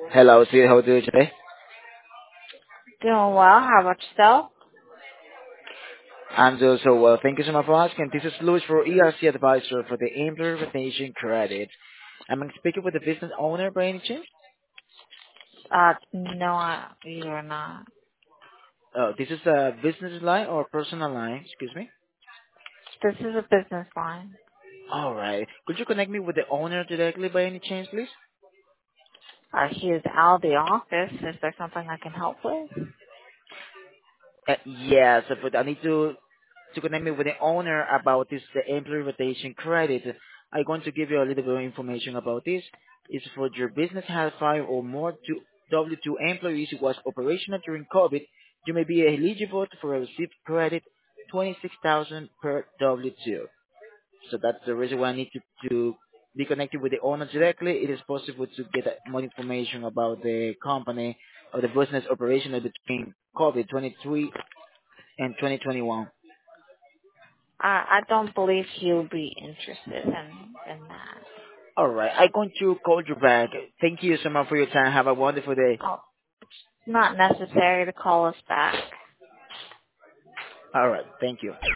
Hello, see how do you today? Doing well. How about yourself? I'm doing so well. Thank you so much for asking. This is Louis for ERC advisor for the implementation credit. I'm speaking with the business owner by any chance. No, you are not. This is a business line or personal line? Excuse me. This is a business line. All right. Could you connect me with the owner directly by any chance, please? He is out of the office. Is there something I can help with? Yes, but I need to connect me with the owner about this the employee rotation credit. I'm going to give you a little bit of information about this. It's for your business has five or more W-2 employees who was operational during COVID. You may be eligible for a receipt credit 26,000 per W-2. So that's the reason why I need to be connected with the owner directly. It is possible to get more information about the company or the business operation between COVID 23 and 2021. I don't believe he'll be interested in that. All right. I'm going to call you back. Thank you so much for your time. Have a wonderful day. Oh, it's not necessary to call us back. All right. Thank you.